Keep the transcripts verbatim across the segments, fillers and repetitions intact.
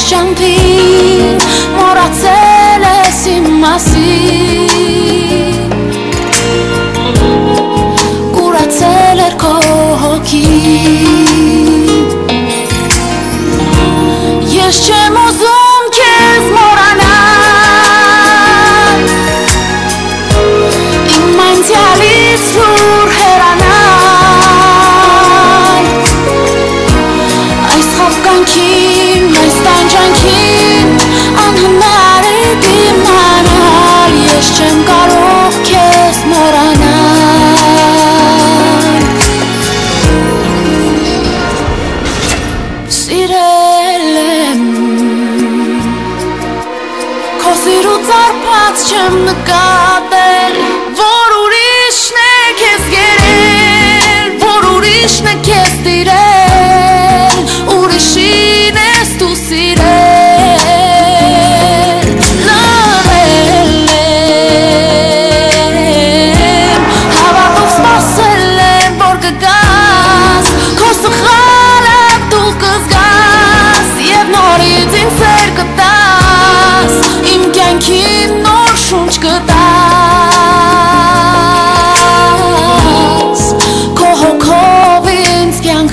Ջամփին մոռացել ես իմ մասին Կուրացել էր քո հոգին Ես չեմ ուզում քեզ մոռանալ Իմ անցյալից դուր հեռանալ Այս խաբկանքին Այս տանջանքին անհնար է դիմանալ Ես չեմ կարող քեզ մոռանալ Սիրել եմ Քո սիրուց արբած չեմ նկատել Որ ուրիշն է քեզ գերել Որ ուրիշն է քեզ տիրել Ուրիշին ես դու սիրել Լռել եմ Հավատով սպասել եմ որ կգաս Քո սխալը դու կզգաս Եվ նորից ինձ սեր կտաս Իմ կյանքին նոր շունչ կտաս Քո հոգով ինձ կյանք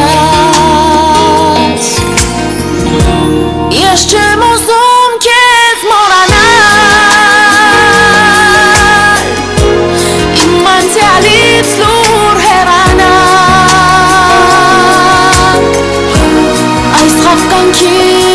կտաս Ես չեմ ուզում քեզ մոռանալ Իմ անցյալից լուր հեռանալ Այս խաբկանքին